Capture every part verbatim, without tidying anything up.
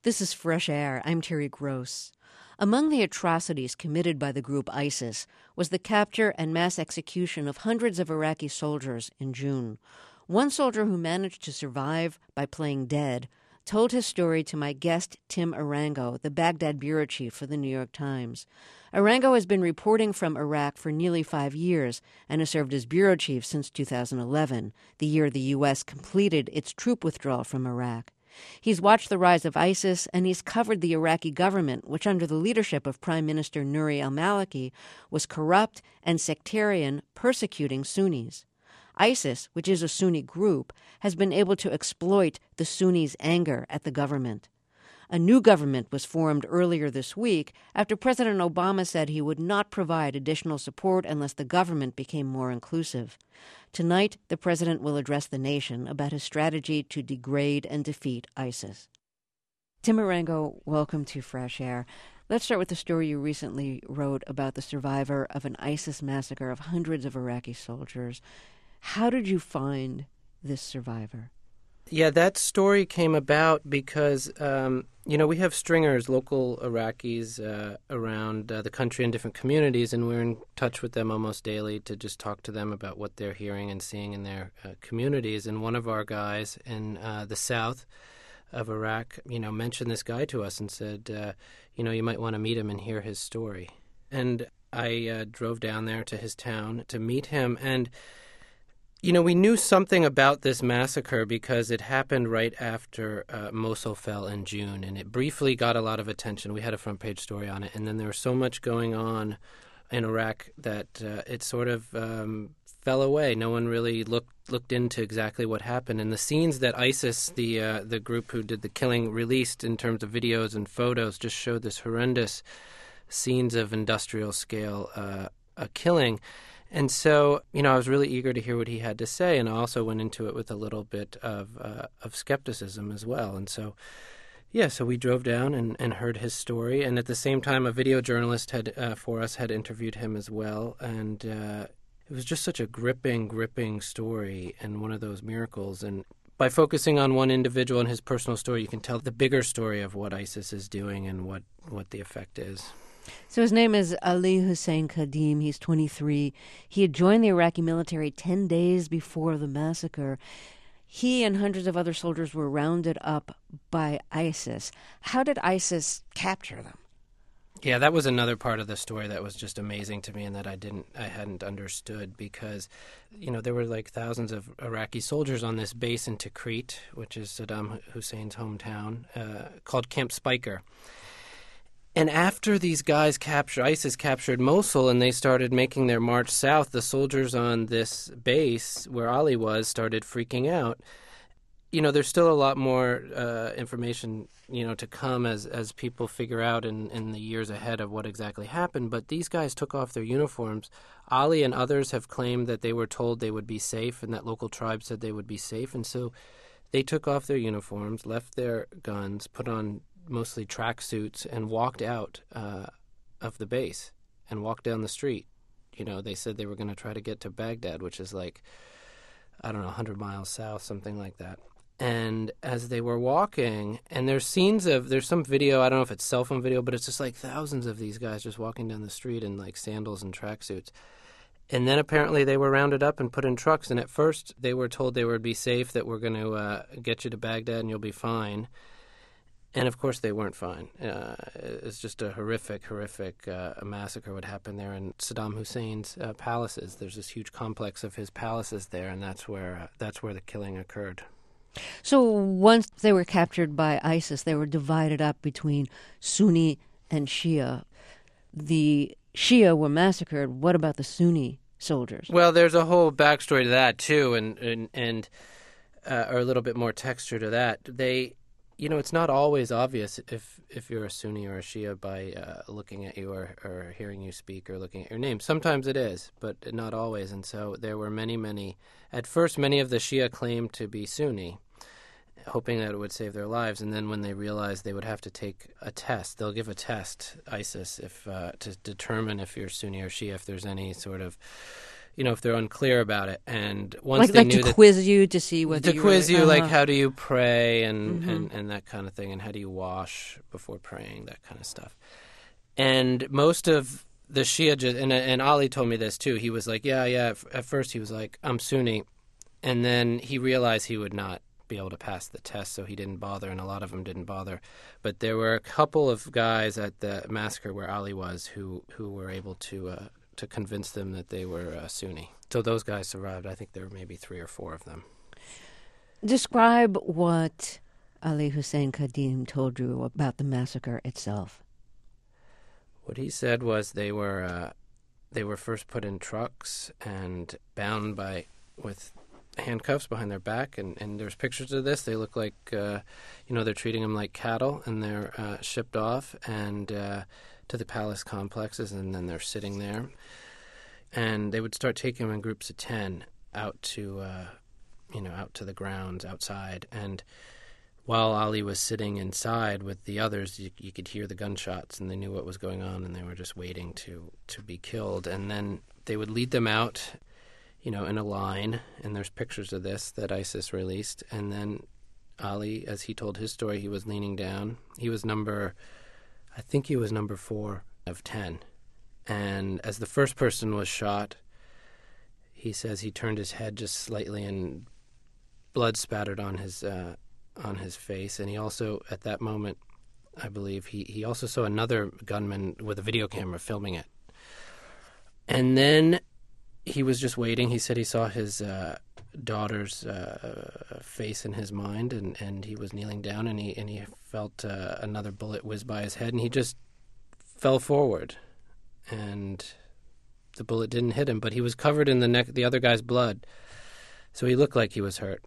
This is Fresh Air. I'm Terry Gross. Among the atrocities committed by the group ISIS was the capture and mass execution of hundreds of Iraqi soldiers in June. One soldier who managed to survive by playing dead told his story to my guest, Tim Arango, the Baghdad bureau chief for the New York Times. Arango has been reporting from Iraq for nearly five years and has served as bureau chief since two thousand eleven, the year the U S completed its troop withdrawal from Iraq. He's watched the rise of ISIS, and he's covered the Iraqi government, which under the leadership of Prime Minister Nouri al-Maliki was corrupt and sectarian, persecuting Sunnis. ISIS, which is a Sunni group, has been able to exploit the Sunnis' anger at the government. A new government was formed earlier this week after President Obama said he would not provide additional support unless the government became more inclusive. Tonight, the president will address the nation about his strategy to degrade and defeat ISIS. Tim Arango, welcome to Fresh Air. Let's start with the story you recently wrote about the survivor of an ISIS massacre of hundreds of Iraqi soldiers. How did you find this survivor? Yeah, that story came about because, um, you know, we have stringers, local Iraqis uh, around uh, the country in different communities, and we're in touch with them almost daily to just talk to them about what they're hearing and seeing in their uh, communities. And one of our guys in uh, the south of Iraq, you know, mentioned this guy to us and said, uh, you know, you might want to meet him and hear his story. And I uh, drove down there to his town to meet him, and you know, we knew something about this massacre because it happened right after uh, Mosul fell in June, and it briefly got a lot of attention. We had a front-page story on it, and then there was so much going on in Iraq that uh, it sort of um, fell away. No one really looked looked into exactly what happened. And the scenes that ISIS, the uh, the group who did the killing, released in terms of videos and photos just showed this horrendous scenes of industrial-scale uh, uh, killing. And so, you know, I was really eager to hear what he had to say, and I also went into it with a little bit of uh, of skepticism as well. And so, yeah, so we drove down and, and heard his story, and at the same time, a video journalist had uh, for us had interviewed him as well, and uh, it was just such a gripping, gripping story, and one of those miracles. And by focusing on one individual and his personal story, you can tell the bigger story of what ISIS is doing and what, what the effect is. So his name is Ali Hussein Khadim. He's twenty-three. He had joined the Iraqi military ten days before the massacre. He and hundreds of other soldiers were rounded up by ISIS. How did ISIS capture them? Yeah, that was another part of the story that was just amazing to me and that I didn't, I hadn't understood because, you know, there were like thousands of Iraqi soldiers on this base in Tikrit, which is Saddam Hussein's hometown, uh, called Camp Spiker. And after these guys captured, ISIS captured Mosul and they started making their march south, the soldiers on this base where Ali was started freaking out. You know, there's still a lot more uh, information, you know, to come as, as people figure out in, in the years ahead of what exactly happened. But these guys took off their uniforms. Ali and others have claimed that they were told they would be safe and that local tribes said they would be safe. And so they took off their uniforms, left their guns, put on mostly tracksuits, and walked out uh, of the base and walked down the street. You know, they said they were going to try to get to Baghdad, which is like, I don't know, one hundred miles south, something like that. And as they were walking, and there's scenes of, there's some video, I don't know if it's cell phone video, but it's just like thousands of these guys just walking down the street in like sandals and tracksuits. And then apparently they were rounded up and put in trucks, and at first they were told they would be safe, that we're going to uh, get you to Baghdad and you'll be fine. And, of course, they weren't fine. Uh, it's just a horrific, horrific uh, massacre would happen there in Saddam Hussein's uh, palaces. There's this huge complex of his palaces there, and that's where uh, that's where the killing occurred. So once they were captured by ISIS, they were divided up between Sunni and Shia. The Shia were massacred. What about the Sunni soldiers? Well, there's a whole backstory to that, too, and, and, and uh, or a little bit more texture to that. They... You know, it's not always obvious if, if you're a Sunni or a Shia by uh, looking at you or, or hearing you speak or looking at your name. Sometimes it is, but not always. And so there were many, many... At first, many of the Shia claimed to be Sunni, hoping that it would save their lives. And then when they realized they would have to take a test, they'll give a test, ISIS, if uh, to determine if you're Sunni or Shia, if there's any sort of you know, if they're unclear about it. And once like they like knew to that, quiz you to see whether to you quiz really, you, uh-huh. like how do you pray and, Mm-hmm. and, and that kind of thing, and how do you wash before praying, that kind of stuff. And most of the Shia, just, and, and Ali told me this too, he was like, yeah, yeah, at first he was like, I'm Sunni. And then he realized he would not be able to pass the test, so he didn't bother, and a lot of them didn't bother. But there were a couple of guys at the massacre where Ali was who, who were able to uh, to convince them that they were uh, Sunni. So those guys survived. I think there were maybe three or four of them. Describe what Ali Hussein Khadim told you about the massacre itself. What he said was they were uh, they were first put in trucks and bound by with handcuffs behind their back, and, and there's pictures of this. They look like, uh, you know, they're treating them like cattle, and they're uh, shipped off and uh, to the palace complexes, and then they're sitting there. And they would start taking them in groups of ten out to, uh, you know, out to the grounds outside. And while Ali was sitting inside with the others, you, you could hear the gunshots, and they knew what was going on, and they were just waiting to, to be killed. And then they would lead them out, you know, in a line, and there's pictures of this that ISIS released. And then Ali, as he told his story, he was leaning down. He was number, I think he was number four of ten. And as the first person was shot, he says he turned his head just slightly, and blood spattered on his uh, on his face. And he also, at that moment, I believe, he, he also saw another gunman with a video camera filming it. And then he was just waiting. He said he saw his uh, daughter's uh, face in his mind, and, and he was kneeling down, and he and he felt uh, another bullet whiz by his head, and he just fell forward, and the bullet didn't hit him, but he was covered in the neck, the other guy's blood, so he looked like he was hurt,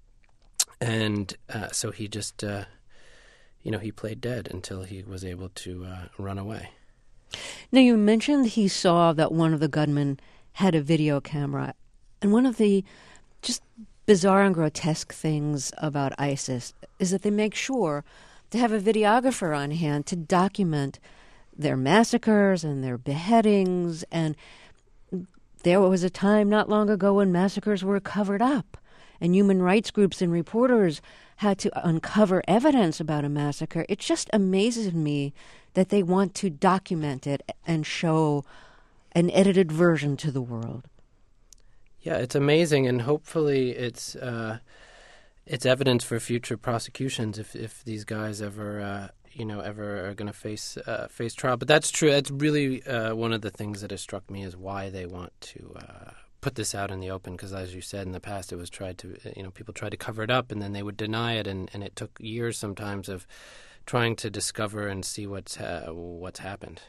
and uh, so he just, uh, you know, he played dead until he was able to uh, run away. Now, you mentioned he saw that one of the gunmen had a video camera. And one of the just bizarre and grotesque things about ISIS is that they make sure to have a videographer on hand to document their massacres and their beheadings. And there was a time not long ago when massacres were covered up, and human rights groups and reporters had to uncover evidence about a massacre. It just amazes me that they want to document it and show an edited version to the world. Yeah, it's amazing, and hopefully it's uh, it's evidence for future prosecutions if if these guys ever uh, you know ever are going to face uh, face trial. But that's true. That's really uh, one of the things that has struck me is why they want to uh, put this out in the open. Because as you said in the past, it was tried to you know people tried to cover it up, and then they would deny it, and, and it took years sometimes of trying to discover and see what's uh, what's happened.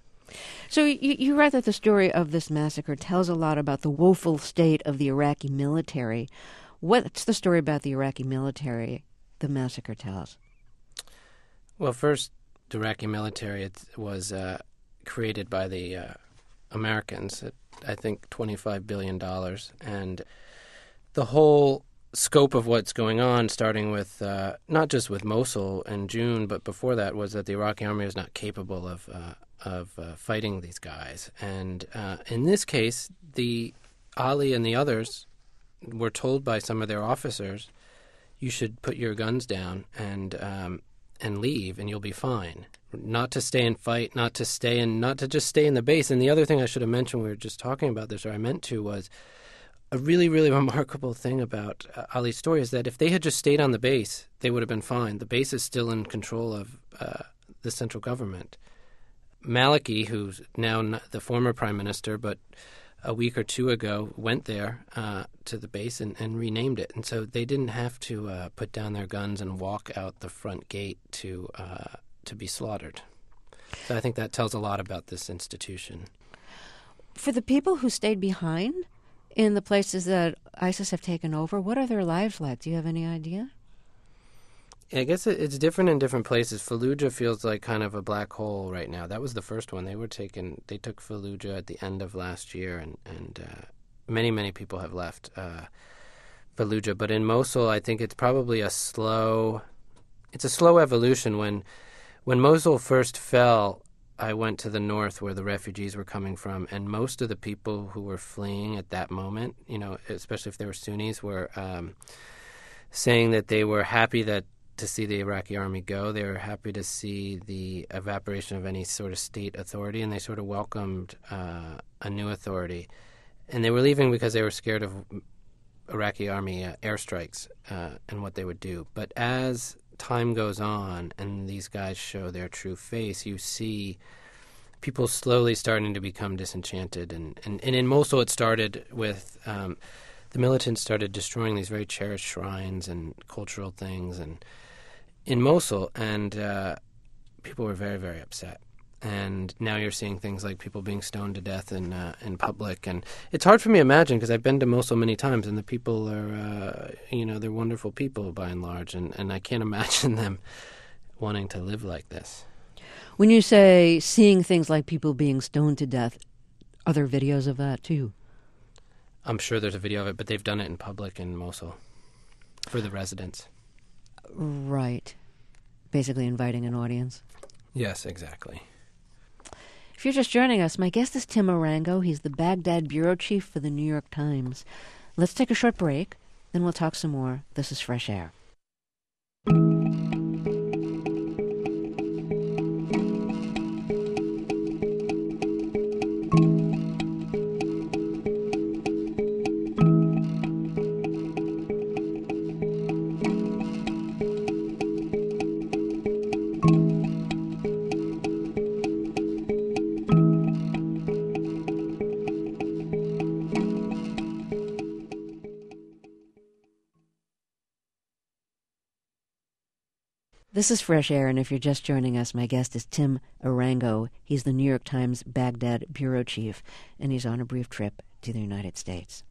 So you, you write that the story of this massacre tells a lot about the woeful state of the Iraqi military. What's the story about the Iraqi military the massacre tells? Well, first, the Iraqi military it was uh, created by the uh, Americans at, I think, twenty-five billion dollars. And the whole scope of what's going on, starting with uh, not just with Mosul in June, but before that, was that the Iraqi army was not capable of uh, of uh, fighting these guys. And uh, in this case, the Ali and the others were told by some of their officers, you should put your guns down and um, and leave, and you'll be fine. Not to stay and fight, not to stay and not to just stay in the base. And the other thing I should have mentioned, we were just talking about this, or I meant to, was a really, really remarkable thing about uh, Ali's story is that if they had just stayed on the base, they would have been fine. The base is still in control of uh, the central government. Maliki, who's now the former prime minister, but a week or two ago went there uh, to the base and, and renamed it. And so they didn't have to uh, put down their guns and walk out the front gate to uh, to be slaughtered. So I think that tells a lot about this institution. For the people who stayed behind in the places that ISIS have taken over, what are their lives like? Do you have any idea? I guess it's different in different places. Fallujah feels like kind of a black hole right now. That was the first one. They were taken. They took Fallujah at the end of last year, and and uh, many many people have left uh, Fallujah. But in Mosul, I think it's probably a slow. It's a slow evolution. When when Mosul first fell, I went to the north where the refugees were coming from, and most of the people who were fleeing at that moment, you know, especially if they were Sunnis, were um, saying that they were happy that to see the Iraqi army go. They were happy to see the evaporation of any sort of state authority, and they sort of welcomed uh, a new authority. And they were leaving because they were scared of Iraqi army uh, airstrikes uh, and what they would do. But as time goes on and these guys show their true face, you see people slowly starting to become disenchanted. And, and, and in Mosul it started with um, the militants started destroying these very cherished shrines and cultural things and in Mosul, and uh, people were very, very upset. And now you're seeing things like people being stoned to death in uh, in public, and it's hard for me to imagine because I've been to Mosul many times, and the people are, uh, you know, they're wonderful people by and large, and, and I can't imagine them wanting to live like this. When you say seeing things like people being stoned to death, are there videos of that too? I'm sure there's a video of it, but they've done it in public in Mosul for the residents. Right. Basically inviting an audience. Yes, exactly. If you're just joining us, my guest is Tim Arango. He's the Baghdad bureau chief for the New York Times. Let's take a short break, then we'll talk some more. This is Fresh Air. This is Fresh Air, and if you're just joining us, my guest is Tim Arango. He's the New York Times Baghdad bureau chief, and he's on a brief trip to the United States.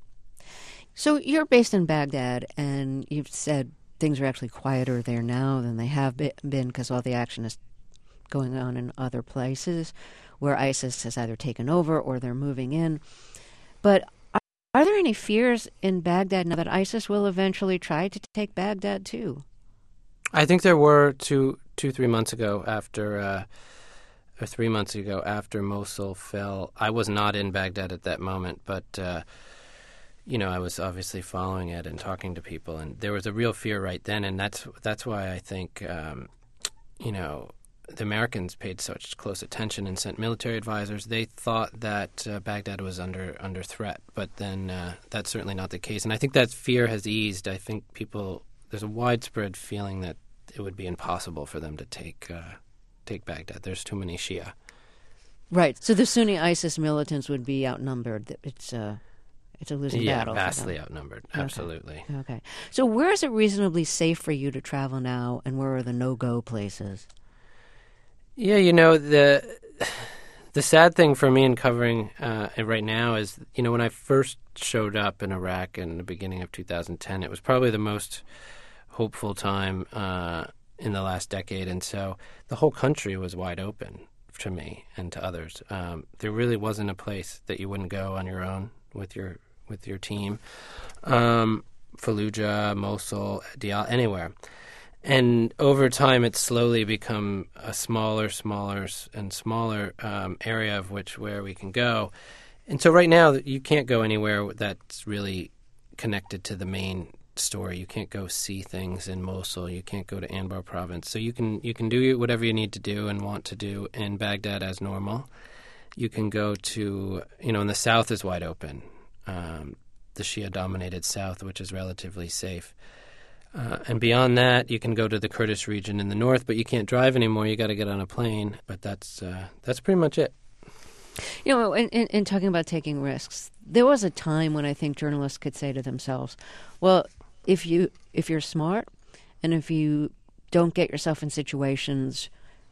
So you're based in Baghdad, and you've said things are actually quieter there now than they have been because all the action is going on in other places where ISIS has either taken over or they're moving in. But are, are there any fears in Baghdad now that ISIS will eventually try to take Baghdad too? I think there were two, two, three months ago after, uh, or three months ago after Mosul fell. I was not in Baghdad at that moment, but, uh, you know, I was obviously following it and talking to people, and there was a real fear right then, and that's that's why I think, um, you know, the Americans paid such close attention and sent military advisors. They thought that uh, Baghdad was under under threat, but then uh, that's certainly not the case, and I think that fear has eased. I think people. There's a widespread feeling that it would be impossible for them to take uh, take Baghdad. There's too many Shia. Right. So the Sunni ISIS militants would be outnumbered. It's uh, it's a losing yeah, battle. Yeah, vastly outnumbered. Okay. Absolutely. Okay. So where is it reasonably safe for you to travel now, and where are the no-go places? Yeah, you know, the the sad thing for me in covering uh, it right now is, you know, when I first showed up in Iraq in the beginning of two thousand ten, it was probably the most hopeful time uh, in the last decade, and so the whole country was wide open to me and to others. Um, there really wasn't a place that you wouldn't go on your own with your with your team. Um, Fallujah, Mosul, Diyala, anywhere. And over time, it's slowly become a smaller, smaller, and smaller um, area of which where we can go. And so right now, you can't go anywhere that's really connected to the main story. You can't go see things in Mosul. You can't go to Anbar province. So you can you can do whatever you need to do and want to do in Baghdad as normal. You can go to, you know, and the south is wide open, um, the Shia-dominated south, which is relatively safe. Uh, and beyond that, you can go to the Kurdish region in the north, but you can't drive anymore. You got to get on a plane. But that's uh, that's pretty much it. You know, in, in, in talking about taking risks, there was a time when I think journalists could say to themselves, well, if you if you're smart and if you don't get yourself in situations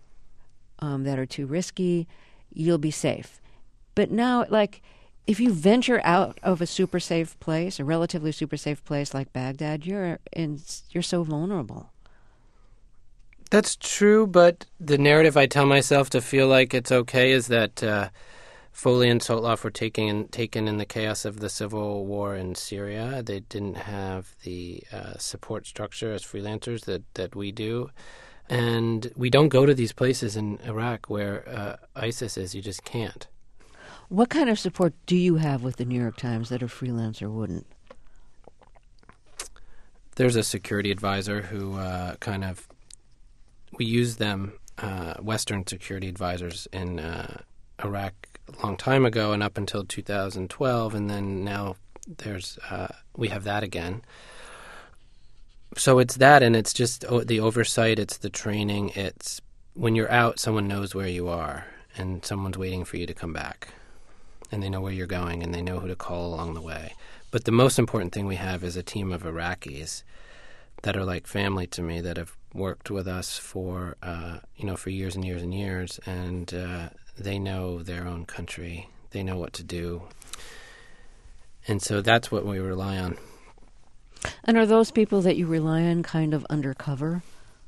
um, that are too risky, you'll be safe. But now, like, if you venture out of a super safe place, a relatively super safe place like Baghdad, you're in, you're so vulnerable. That's true, but the narrative I tell myself to feel like it's okay is that uh, Foley and Sotloff were taken in, taken in the chaos of the civil war in Syria. They didn't have the uh, support structure as freelancers that, that we do. And we don't go to these places in Iraq where uh, ISIS is. You just can't. What kind of support do you have with the New York Times that a freelancer wouldn't? There's a security advisor who uh, kind of, we use them, uh, Western security advisors in uh, Iraq a long time ago and up until two thousand twelve, and then now there's uh, we have that again. So it's that, and it's just oh, the oversight, it's the training, it's when you're out, someone knows where you are, and someone's waiting for you to come back, and they know where you're going, and they know who to call along the way. But the most important thing we have is a team of Iraqis that are like family to me, that have worked with us for, uh, you know, for years and years and years, and uh, they know their own country. They know what to do. And so that's what we rely on. And are those people that you rely on kind of undercover?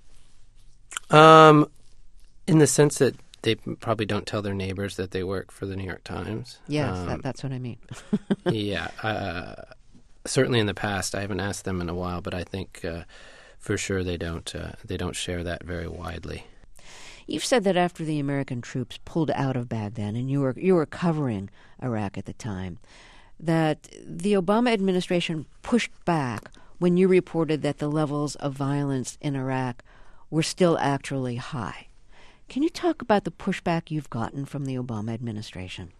Um, in the sense that they probably don't tell their neighbors that they work for the New York Times. Yes, um, that, that's what I mean. yeah. Uh, certainly in the past, I haven't asked them in a while, but I think uh, for sure they don't uh, they don't share that very widely. You've said that after the American troops pulled out of Baghdad, and you were you were covering Iraq at the time, that the Obama administration pushed back when you reported that the levels of violence in Iraq were still actually high. Can you talk about the pushback you've gotten from the Obama administration?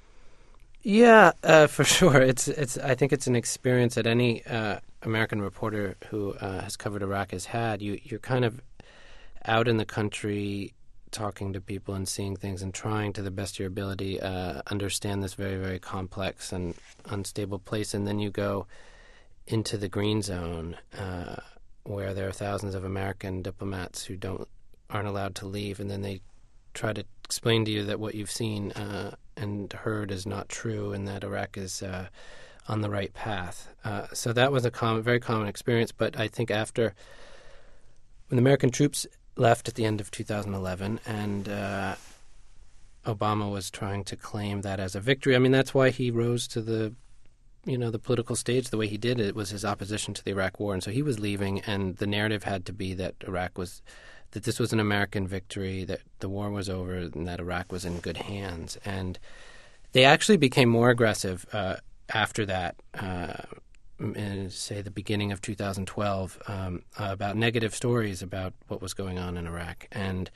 Yeah, uh, for sure. It's it's. I think it's an experience that any uh, American reporter who uh, has covered Iraq has had. You you're kind of out in the country, talking to people and seeing things and trying to the best of your ability uh, understand this very, very complex and unstable place. And then you go into the green zone uh, where there are thousands of American diplomats who don't aren't allowed to leave, and then they try to explain to you that what you've seen uh, and heard is not true, and that Iraq is uh, on the right path. Uh, so that was a common, very common experience. But I think after when the American troops left at the end of two thousand eleven, and uh, Obama was trying to claim that as a victory. I mean, that's why he rose to the, you know, the political stage the way he did. It was his opposition to the Iraq War, and so he was leaving, and the narrative had to be that Iraq was, that this was an American victory, that the war was over, and that Iraq was in good hands. And they actually became more aggressive uh, after that. Uh, in, say, the beginning of two thousand twelve, um, uh, about negative stories about what was going on in Iraq. And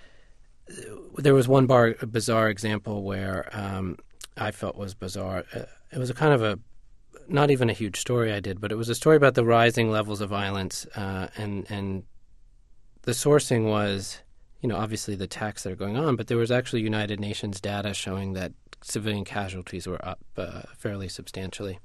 there was one bar, bizarre example where um, I felt was bizarre. Uh, it was a kind of a, not even a huge story I did, but it was a story about the rising levels of violence. Uh, and, and the sourcing was, you know, obviously the attacks that are going on, but there was actually United Nations data showing that civilian casualties were up uh, fairly substantially.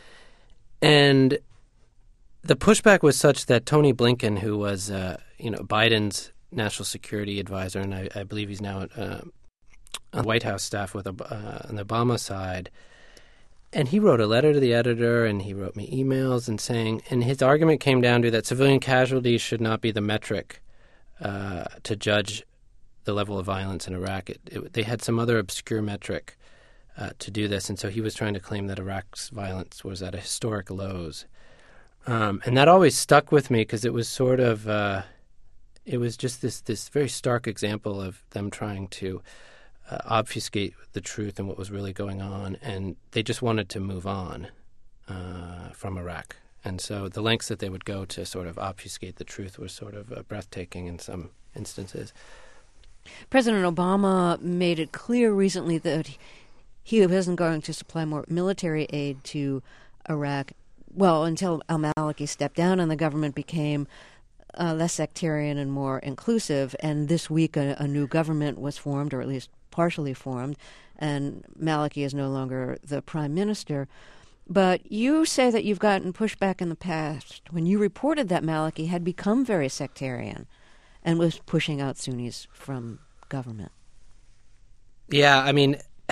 And the pushback was such that Tony Blinken, who was, uh, you know, Biden's national security advisor, and I, I believe he's now uh, on the White House staff with uh, on the Obama side, and he wrote a letter to the editor, and he wrote me emails and saying, and his argument came down to that civilian casualties should not be the metric uh, to judge the level of violence in Iraq. It, it, they had some other obscure metric Uh, to do this, and so he was trying to claim that Iraq's violence was at a historic lows, um, and that always stuck with me because it was sort of, uh, it was just this this very stark example of them trying to uh, obfuscate the truth and what was really going on, and they just wanted to move on uh, from Iraq, and so the lengths that they would go to sort of obfuscate the truth was sort of uh, breathtaking in some instances. President Obama made it clear recently that he He wasn't going to supply more military aid to Iraq, well, until al-Maliki stepped down and the government became uh, less sectarian and more inclusive. And this week a, a new government was formed, or at least partially formed, and Maliki is no longer the prime minister. But you say that you've gotten pushback in the past when you reported that Maliki had become very sectarian and was pushing out Sunnis from government. Yeah, I mean,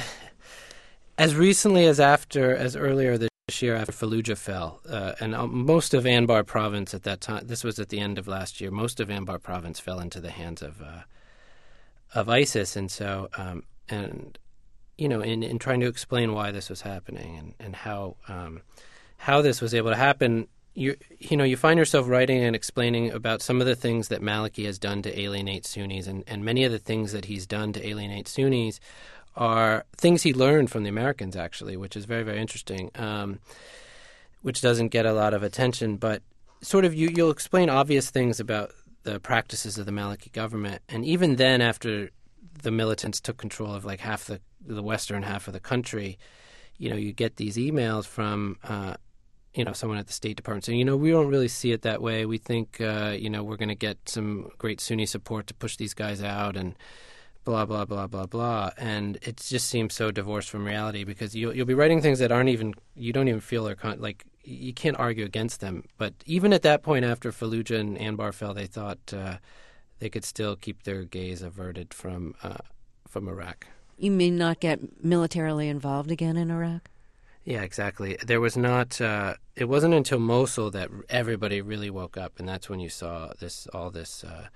as recently as after, as earlier this year after Fallujah fell, uh, and most of Anbar province at that time, this was at the end of last year, most of Anbar province fell into the hands of uh, of ISIS. And so, um, and, you know, in, in trying to explain why this was happening and, and how um, how this was able to happen, you you know, you find yourself writing and explaining about some of the things that Maliki has done to alienate Sunnis, and, and many of the things that he's done to alienate Sunnis are things he learned from the Americans, actually, which is very, very interesting, um, which doesn't get a lot of attention. But sort of you, you'll explain obvious things about the practices of the Maliki government. And even then, after the militants took control of like half the, the western half of the country, you know, you get these emails from, uh, you know, someone at the State Department saying, you know, we don't really see it that way. We think, uh, you know, we're going to get some great Sunni support to push these guys out and blah, blah, blah, blah, blah. And it just seems so divorced from reality because you'll, you'll be writing things that aren't even, you don't even feel are, con- like, you can't argue against them. But even at that point after Fallujah and Anbar fell, they thought uh, they could still keep their gaze averted from uh, from Iraq. You mean not get militarily involved again in Iraq? Yeah, exactly. There was not, uh, it wasn't until Mosul that everybody really woke up, and that's when you saw this, all this, uh,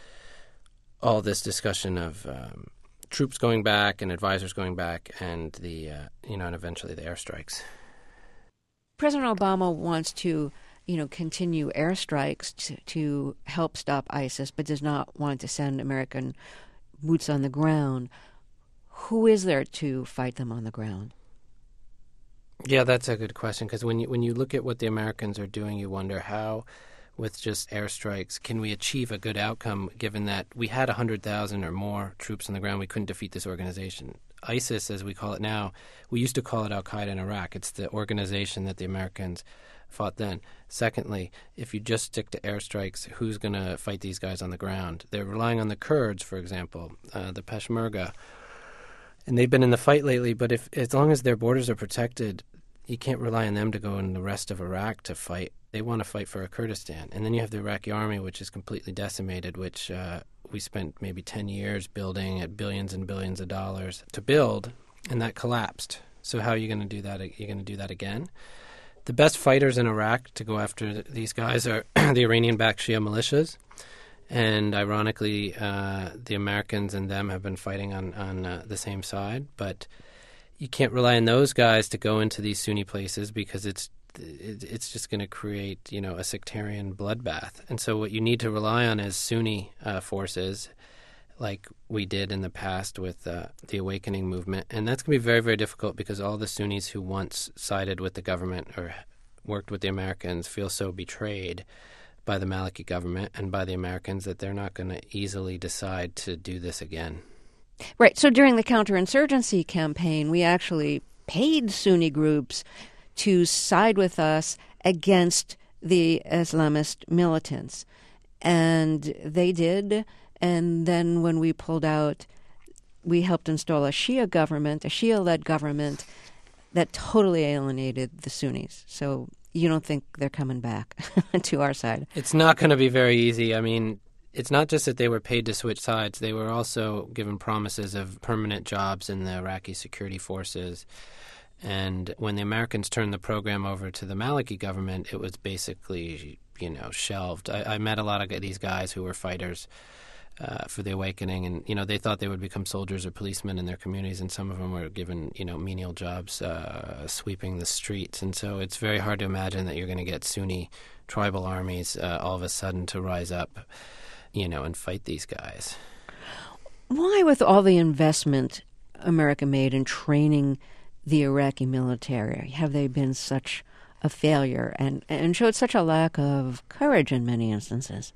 all this discussion of um, troops going back and advisors going back, and the, uh, you know, and eventually the airstrikes. President Obama wants to, you know, continue airstrikes to, to help stop ISIS, but does not want to send American boots on the ground. Who is there to fight them on the ground? Yeah, that's a good question, because when you when you look at what the Americans are doing, you wonder how, with just airstrikes, can we achieve a good outcome, given that we had one hundred thousand or more troops on the ground. We couldn't defeat this organization. ISIS, as we call it now, we used to call it Al-Qaeda in Iraq. It's the organization that the Americans fought then. Secondly, if you just stick to airstrikes, who's going to fight these guys on the ground? They're relying on the Kurds, for example, uh, the Peshmerga. And they've been in the fight lately, but if as long as their borders are protected, you can't rely on them to go in the rest of Iraq to fight. They want to fight for Kurdistan. And then you have the Iraqi army, which is completely decimated, which uh, we spent maybe ten years building at billions and billions of dollars to build, and that collapsed. So how are you going to do that? You're going to do that again? The best fighters in Iraq to go after these guys are the Iranian-backed Shia militias. And ironically, uh, the Americans and them have been fighting on, on uh, the same side. But you can't rely on those guys to go into these Sunni places because it's it, it's just going to create, you know, a sectarian bloodbath. And so what you need to rely on is Sunni uh, forces, like we did in the past with uh, the Awakening movement. And that's going to be very, very difficult because all the Sunnis who once sided with the government or worked with the Americans feel so betrayed by the Maliki government and by the Americans that they're not going to easily decide to do this again. Right. So during the counterinsurgency campaign, we actually paid Sunni groups to side with us against the Islamist militants. And they did. And then when we pulled out, we helped install a Shia government, a Shia-led government that totally alienated the Sunnis. So you don't think they're coming back to our side? It's not going to be very easy. I mean, it's not just that they were paid to switch sides. They were also given promises of permanent jobs in the Iraqi security forces. And when the Americans turned the program over to the Maliki government, it was basically, you know, shelved. I, I met a lot of these guys who were fighters uh, for the Awakening, and, you know, they thought they would become soldiers or policemen in their communities, and some of them were given, you know, menial jobs uh, sweeping the streets. And so it's very hard to imagine that you're going to get Sunni tribal armies uh, all of a sudden to rise up, you know, and fight these guys. Why, with all the investment America made in training the Iraqi military, have they been such a failure and, and showed such a lack of courage in many instances?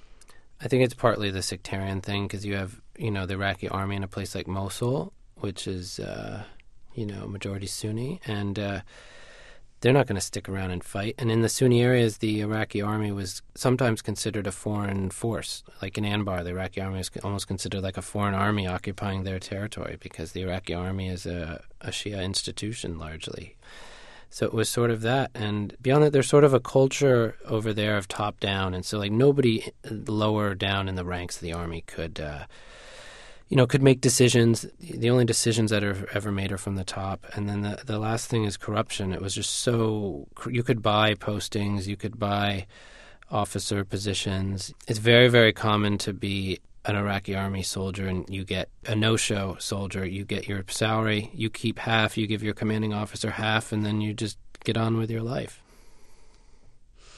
I think it's partly the sectarian thing because you have, you know, the Iraqi army in a place like Mosul, which is, uh, you know, majority Sunni, and uh, they're not going to stick around and fight. And in the Sunni areas, the Iraqi army was sometimes considered a foreign force. Like in Anbar, the Iraqi army is almost considered like a foreign army occupying their territory because the Iraqi army is a, a Shia institution largely. So it was sort of that. And beyond that, there's sort of a culture over there of top down. And so like nobody lower down in the ranks of the army could, uh, you know, could make decisions. The only decisions that are ever made are from the top. And then the, the last thing is corruption. It was just so, you could buy postings, you could buy officer positions. It's very, very common to be an Iraqi army soldier and you get a no-show soldier. You get your salary, you keep half, you give your commanding officer half, and then you just get on with your life.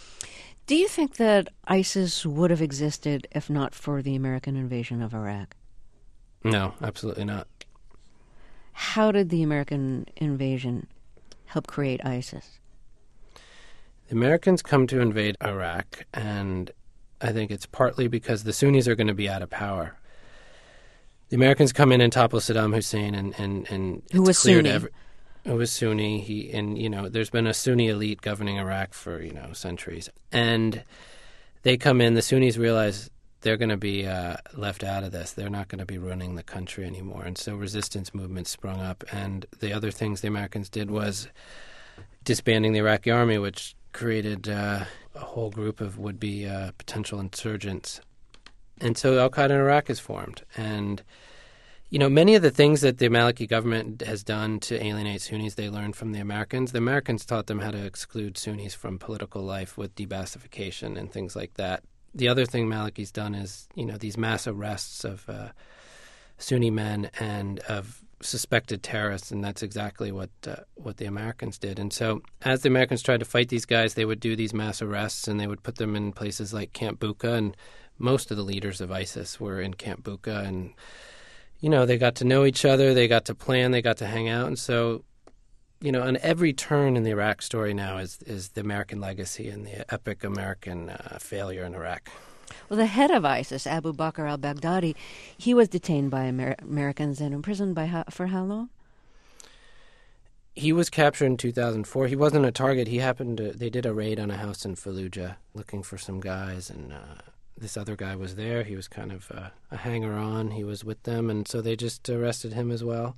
Do you think that ISIS would have existed if not for the American invasion of Iraq? No, absolutely not. How did the American invasion help create ISIS? The Americans come to invade Iraq, and I think it's partly because the Sunnis are going to be out of power. The Americans come in and topple Saddam Hussein, and, and, and who was it's clear Sunni. to every, who was Sunni. He and you know, there's been a Sunni elite governing Iraq for you know centuries, and they come in. The Sunnis realize they're going to be uh, left out of this. They're not going to be running the country anymore, and so resistance movements sprung up. And the other things the Americans did was disbanding the Iraqi army, which created uh, a whole group of would-be uh, potential insurgents. And so Al-Qaeda in Iraq is formed. And, you know, many of the things that the Maliki government has done to alienate Sunnis, they learned from the Americans. The Americans taught them how to exclude Sunnis from political life with debassification and things like that. The other thing Maliki's done is, you know, these mass arrests of uh, Sunni men and of suspected terrorists, and that's exactly what uh, what the Americans did. And so as the Americans tried to fight these guys, they would do these mass arrests, and they would put them in places like Camp Bucca, and most of the leaders of ISIS were in Camp Bucca, and, you know, they got to know each other, they got to plan, they got to hang out, and so, you know, on every turn in the Iraq story now is, is the American legacy and the epic American uh, failure in Iraq. Well, the head of ISIS, Abu Bakr al-Baghdadi, he was detained by Amer- Americans and imprisoned by how, for how long? He was captured in two thousand four. He wasn't a target. He happened to, they did a raid on a house in Fallujah looking for some guys, and uh, this other guy was there. He was kind of uh, a hanger-on. He was with them, and so they just arrested him as well.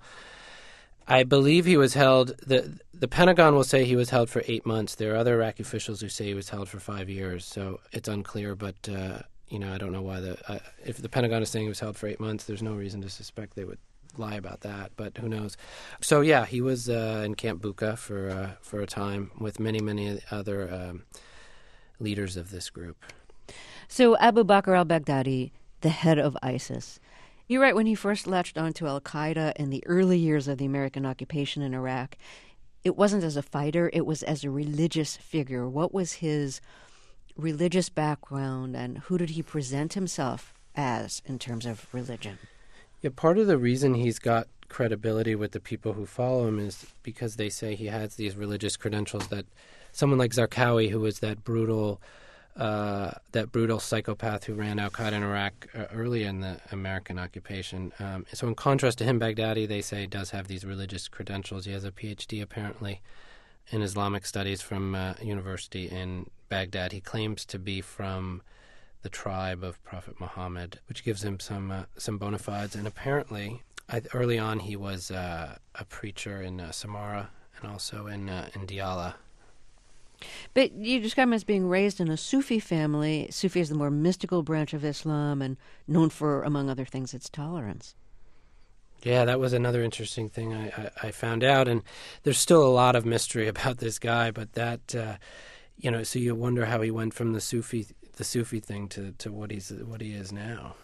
I believe he was held, the the Pentagon will say he was held for eight months. There are other Iraqi officials who say he was held for five years, so it's unclear, but, uh, you know, I don't know why the, uh, if the Pentagon is saying he was held for eight months, there's no reason to suspect they would lie about that, but who knows. So, yeah, he was uh, in Camp Bucca for, uh, for a time with many, many other um, leaders of this group. So Abu Bakr al-Baghdadi, the head of ISIS, you're right, when he first latched onto al-Qaeda in the early years of the American occupation in Iraq, it wasn't as a fighter, it was as a religious figure. What was his religious background, and who did he present himself as in terms of religion? Yeah, part of the reason he's got credibility with the people who follow him is because they say he has these religious credentials that someone like Zarqawi, who was that brutal Uh, that brutal psychopath who ran al-Qaeda in Iraq uh, early in the American occupation. Um, so in contrast to him, Baghdadi, they say, does have these religious credentials. He has a P H D, apparently, in Islamic studies from uh, a university in Baghdad. He claims to be from the tribe of Prophet Muhammad, which gives him some uh, some bona fides. And apparently, I, early on, he was uh, a preacher in uh, Samarra and also in, uh, in Diyala. But you describe him as being raised in a Sufi family. Sufi is the more mystical branch of Islam and known for, among other things, its tolerance. Yeah, that was another interesting thing I, I, I found out. And there's still a lot of mystery about this guy, but that, uh, you know, so you wonder how he went from the Sufi the Sufi thing to, to what he's what he is now.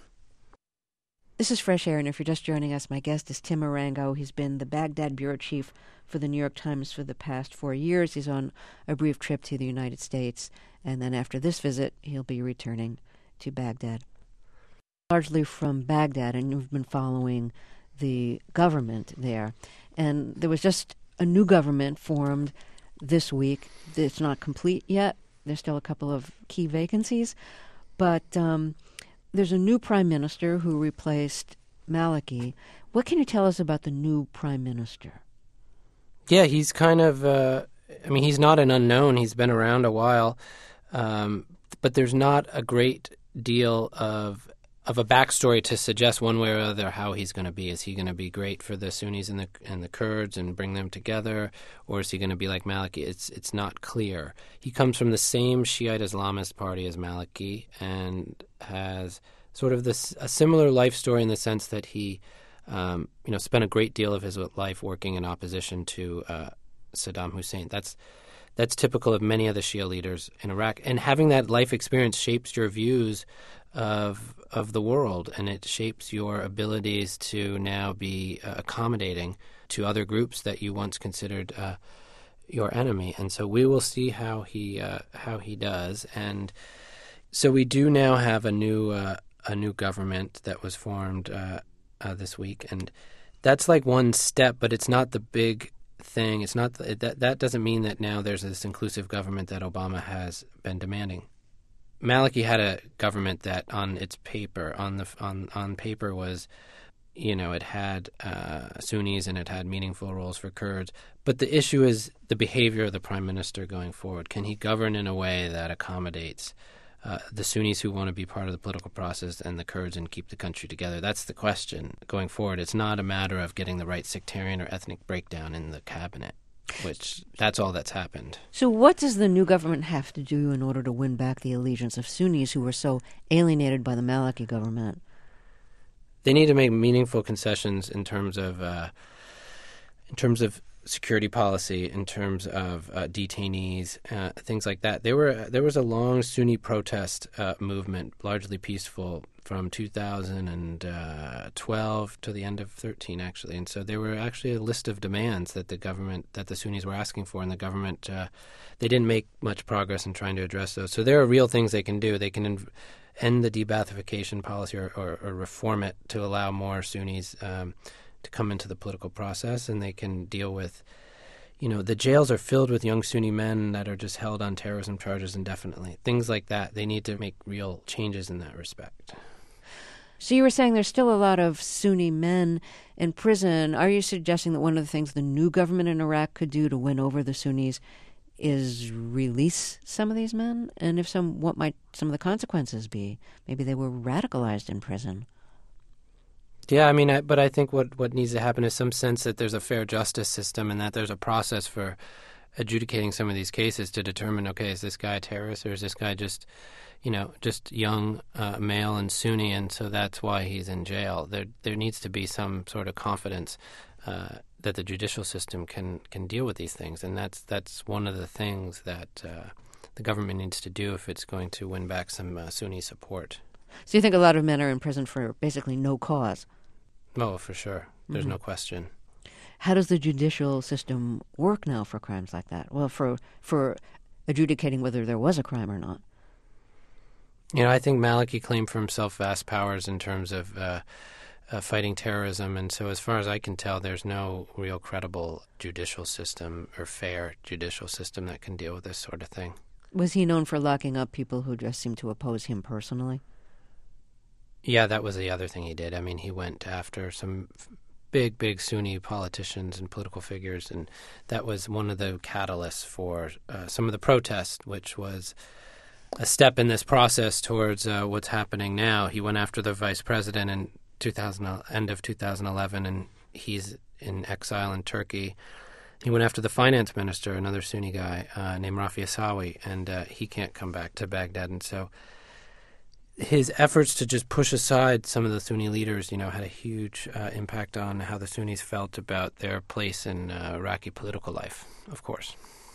This is Fresh Air, and if you're just joining us, my guest is Tim Arango. He's been the Baghdad bureau chief for the New York Times for the past four years. He's on a brief trip to the United States, and then after this visit, he'll be returning to Baghdad. Largely from Baghdad, and you've been following the government there. And there was just a new government formed this week. It's not complete yet. There's still a couple of key vacancies, but um, there's a new prime minister who replaced Maliki. What can you tell us about the new prime minister? Yeah, he's kind of, uh, I mean, he's not an unknown. He's been around a while, um, but there's not a great deal of of a backstory to suggest one way or other how he's going to be. Is he going to be great for the Sunnis and the and the Kurds and bring them together, or is he going to be like Maliki? It's it's not clear. He comes from the same Shiite Islamist party as Maliki and has sort of this a similar life story in the sense that he, um, you know, spent a great deal of his life working in opposition to uh, Saddam Hussein. That's that's typical of many of the Shia leaders in Iraq, and having that life experience shapes your views of of the world, and it shapes your abilities to now be uh, accommodating to other groups that you once considered, uh, your enemy. And so we will see how he uh, how he does. And so we do now have a new uh, a new government that was formed uh, uh, this week, and that's like one step, but it's not the big thing. It's not the, that that doesn't mean that now there's this inclusive government that Obama has been demanding. Maliki had a government that, on its paper, on the on on paper was, you know, it had uh, Sunnis and it had meaningful roles for Kurds. But the issue is the behavior of the prime minister going forward. Can he govern in a way that accommodates uh, the Sunnis who want to be part of the political process and the Kurds and keep the country together? That's the question going forward. It's not a matter of getting the right sectarian or ethnic breakdown in the cabinet, which that's all that's happened. So what does the new government have to do in order to win back the allegiance of Sunnis who were so alienated by the Maliki government? They need to make meaningful concessions in terms of uh, in terms of security policy, in terms of uh, detainees, uh, things like that. There were there was a long Sunni protest uh, movement, largely peaceful, from two thousand twelve to the end of thirteen, actually. And so there were actually a list of demands that the government, that the Sunnis were asking for, and the government, uh, they didn't make much progress in trying to address those. So there are real things they can do. They can inv- end the de-Baathification policy or, or, or reform it to allow more Sunnis um, to come into the political process, and they can deal with, you know, the jails are filled with young Sunni men that are just held on terrorism charges indefinitely. Things like that. They need to make real changes in that respect. So you were saying there's still a lot of Sunni men in prison. Are you suggesting that one of the things the new government in Iraq could do to win over the Sunnis is release some of these men? And if so, what might some of the consequences be? Maybe they were radicalized in prison. Yeah, I mean, I, but I think what, what needs to happen is some sense that there's a fair justice system and that there's a process for adjudicating some of these cases to determine, okay, is this guy a terrorist or is this guy just, you know, just young, uh, male and Sunni, and so that's why he's in jail. There there needs to be some sort of confidence uh, that the judicial system can, can deal with these things, and that's that's one of the things that uh, the government needs to do if it's going to win back some uh, Sunni support. So you think a lot of men are in prison for basically no cause? Oh, for sure. There's mm-hmm. no question. How does the judicial system work now for crimes like that? Well, for for adjudicating whether there was a crime or not. You know, I think Maliki claimed for himself vast powers in terms of uh, uh, fighting terrorism, and so as far as I can tell, there's no real credible judicial system or fair judicial system that can deal with this sort of thing. Was he known for locking up people who just seemed to oppose him personally? Yeah, that was the other thing he did. I mean, he went after some big, big Sunni politicians and political figures, and that was one of the catalysts for uh, some of the protests, which was a step in this process towards uh, what's happening now. He went after the vice president in two thousand, end of two thousand eleven, and he's in exile in Turkey. He went after the finance minister, another Sunni guy uh, named Rafi Asawi, and uh, he can't come back to Baghdad. And so his efforts to just push aside some of the Sunni leaders, you know, had a huge uh, impact on how the Sunnis felt about their place in uh, Iraqi political life, of course.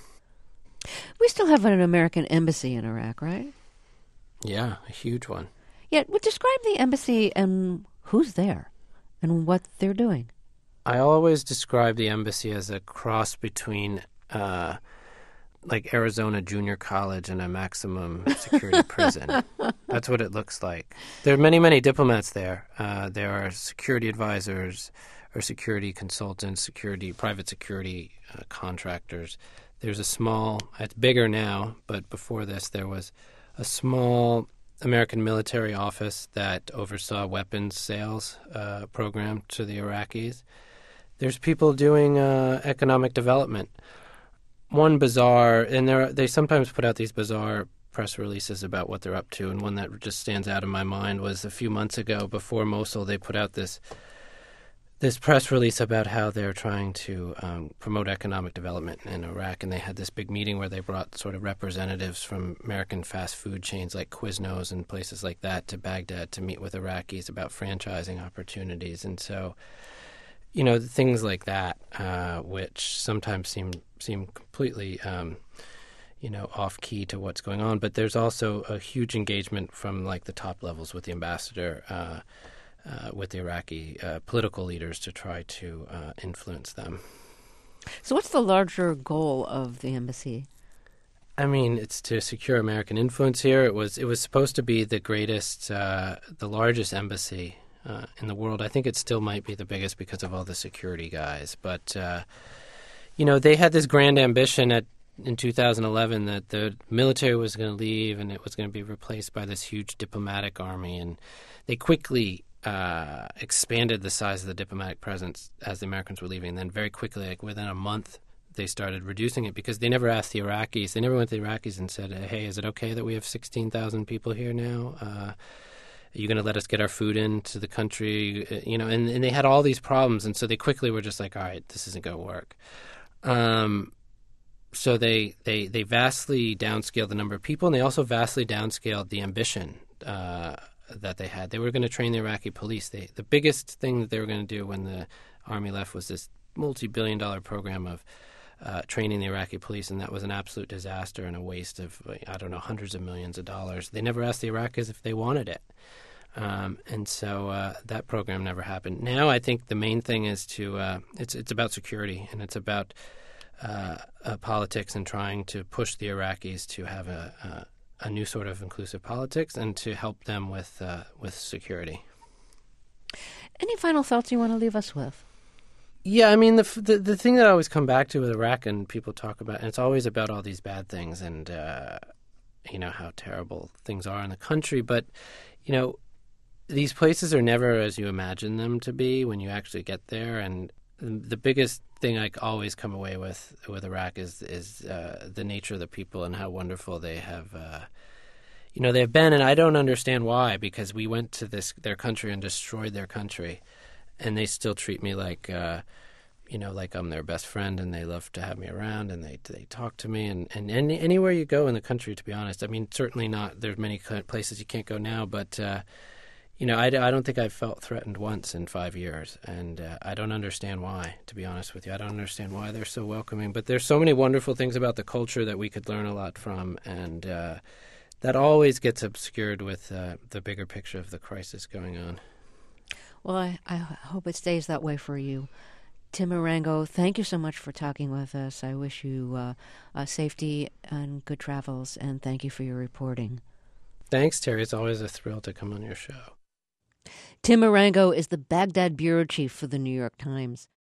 We still have an American embassy in Iraq, right? Yeah, a huge one. Yeah, well, describe the embassy and who's there and what they're doing. I always describe the embassy as a cross between uh, like Arizona Junior College and a maximum security prison. That's what it looks like. There are many, many diplomats there. Uh, there are security advisors or security consultants, security, private security uh, contractors. There's a small, it's bigger now, but before this there was a small American military office that oversaw weapons sales uh, program to the Iraqis. There's people doing uh, economic development. One bizarre, and there they sometimes put out these bizarre press releases about what they're up to, and one that just stands out in my mind was a few months ago before Mosul, they put out this this press release about how they're trying to um, promote economic development in Iraq, and they had this big meeting where they brought sort of representatives from American fast food chains like Quiznos and places like that to Baghdad to meet with Iraqis about franchising opportunities. And so, you know, things like that, uh, which sometimes seem seem completely, um, you know, off-key to what's going on. But there's also a huge engagement from, like, the top levels with the ambassador, uh, uh, with the Iraqi uh, political leaders to try to uh, influence them. So what's the larger goal of the embassy? I mean, it's to secure American influence here. It was it was supposed to be the greatest, uh, the largest embassy uh, in the world. I think it still might be the biggest because of all the security guys. But, uh, you know, they had this grand ambition at in two thousand eleven that the military was going to leave and it was going to be replaced by this huge diplomatic army. And they quickly uh, expanded the size of the diplomatic presence as the Americans were leaving. And then very quickly, like within a month, they started reducing it because they never asked the Iraqis. They never went to the Iraqis and said, hey, is it okay that we have sixteen thousand people here now? Uh, are you going to let us get our food into the country? You know, and, and they had all these problems. And so they quickly were just like, all right, this isn't going to work. Um, so they, they, they vastly downscaled the number of people, and they also vastly downscaled the ambition uh, that they had. They were going to train the Iraqi police. They, the biggest thing that they were going to do when the army left was this multi-billion dollar program of Uh, training the Iraqi police, and that was an absolute disaster and a waste of, I don't know, hundreds of millions of dollars. They never asked the Iraqis if they wanted it. Um, and so uh, that program never happened. Now I think the main thing is to, uh, it's it's about security, and it's about uh, uh, politics and trying to push the Iraqis to have a, a, a new sort of inclusive politics and to help them with, uh, with security. Any final thoughts you want to leave us with? Yeah, I mean, the, the the thing that I always come back to with Iraq, and people talk about, and it's always about all these bad things and, uh, you know, how terrible things are in the country. But, you know, these places are never as you imagine them to be when you actually get there. And the biggest thing I always come away with with Iraq is, is uh, the nature of the people and how wonderful they have, uh, you know, they've been. And I don't understand why, because we went to this their country and destroyed their country. And they still treat me like, uh, you know, like I'm their best friend, and they love to have me around, and they they talk to me. And, and any, anywhere you go in the country, to be honest, I mean, certainly not. There's many places you can't go now, but, uh, you know, I, I don't think I've felt threatened once in five years. And uh, I don't understand why, to be honest with you. I don't understand why they're so welcoming. But there's so many wonderful things about the culture that we could learn a lot from. And uh, that always gets obscured with uh, the bigger picture of the crisis going on. Well, I, I hope it stays that way for you. Tim Marengo, thank you so much for talking with us. I wish you uh, uh, safety and good travels, and thank you for your reporting. Thanks, Terry. It's always a thrill to come on your show. Tim Marengo is the Baghdad bureau chief for the New York Times.